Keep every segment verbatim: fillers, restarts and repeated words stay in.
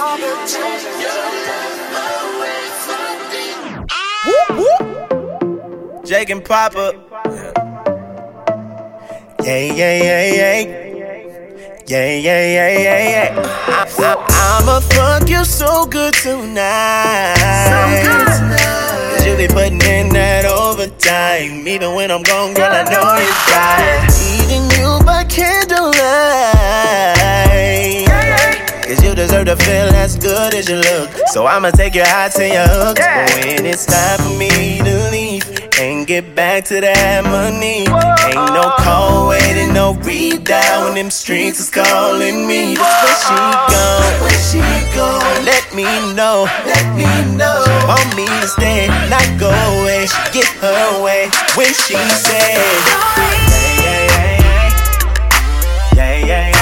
Jake and Papa. Yeah, yeah, yeah, yeah. Yeah, yeah, yeah, yeah, yeah. I, I, I'ma fuck you so good tonight. So good tonight. Cause you be putting in that overtime. Even when I'm gone, girl, I know you got it. Eating you by candlelight. Cause you deserve to feel as good as you look. So I'ma take you out to your hooks. But when it's time for me to leave and get back to that money, ain't no call waiting, no read down when them streets is calling me. Just where she gone, where she gone, let me know, let me know. She want me to stay, not go away. She get her way when she said, yeah, yeah, yeah, yeah, yeah, yeah, yeah.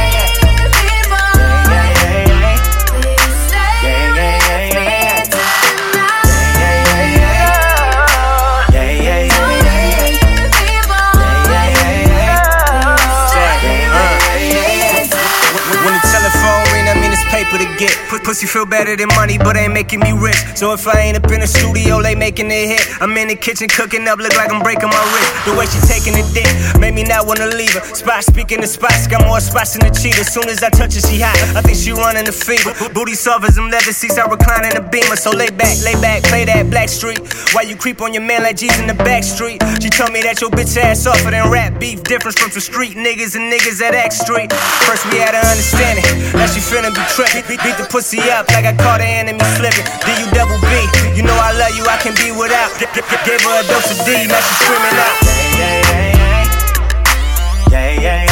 To get pussy feel better than money, but ain't making me rich. So if I ain't up in the studio, they making it hit. I'm in the kitchen cooking up, look like I'm breaking my wrist. The way she taking the dick made me not wanna leave her. Spot speaking the spots, got more spots than the cheetah. Soon as I touch her, she hot. I think she running the fever. Booty soft as them leather seats, I recline in the Beamer. So lay back, lay back, play that Black Street. While you creep on your man like G's in the back street. She told me that your bitch ass offer than rap beef. Difference from some street niggas and niggas at X Street. First we had to understand it, now she finna be trippin'. Beat, beat the pussy up like I caught the enemy slipping. D U double B, you know I love you, I can be without. G- g- gave her a dose of D, now she screaming out. Yeah, yeah, yeah, yeah, yeah, yeah.